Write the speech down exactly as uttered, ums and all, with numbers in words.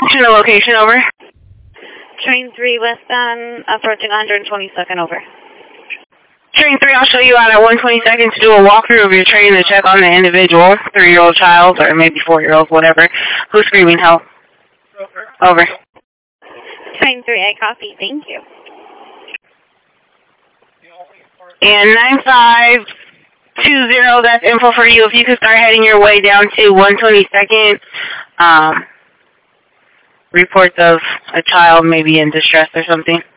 To the location, over. Train three westbound, approaching one hundred twenty-second, over. Train three, I'll show you out at one twenty-second to do a walkthrough of your train to check on the individual, three-year-old child, or maybe four-year-old, whatever, who's screaming help. Over. Over. Train three, I copy. Thank you. And nine five two zero, that's info for you. If you could start heading your way down to one twenty-second, um, reports of a child maybe in distress or something.